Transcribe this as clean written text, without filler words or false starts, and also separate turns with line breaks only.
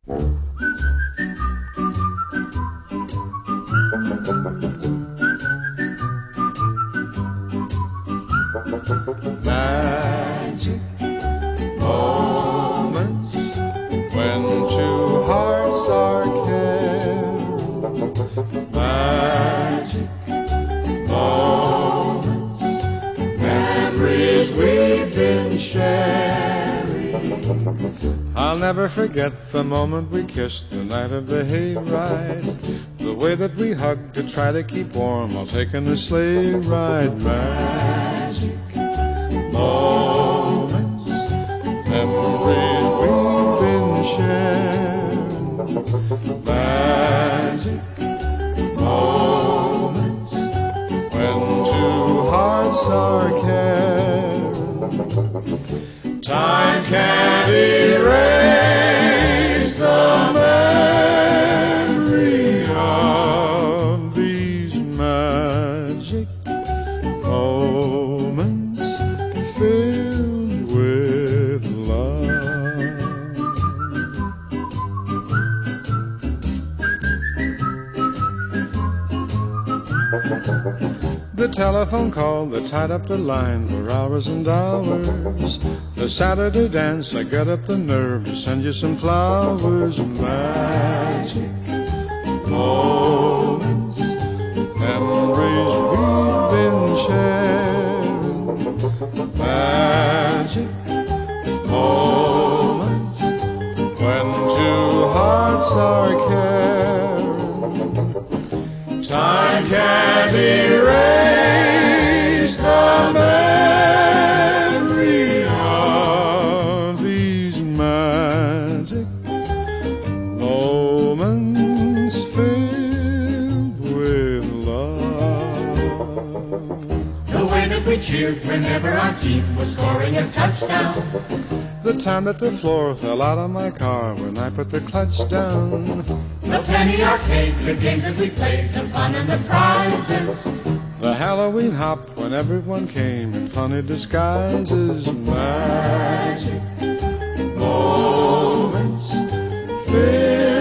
Magic moments when two hearts are caring. Magic moments, memories we've been sharing. I'll never forget the moment we kissed the night of the hayride. The way that we hugged to try to keep warm while taking a sleigh ride. Magic moments, memories we've been sharing. Magic moments when two hearts are caring. Time can't erase the memory of these magic moments filled with love. The telephone call that tied up the line for hours and hours. The Saturday dance, I got up the nerve to send you some flowers. Magic moments, memories we've been sharing. Magic moments when two hearts are caring. Time can't erase the memory of these magic moments filled with love.
The way that we cheered whenever our team was scoring a touchdown.
The time that the floor fell out of my car when I put the clutch down.
The penny arcade, the games that we played, the fun and the prizes.
The Halloween hop when everyone came in funny disguises. Magic moments filled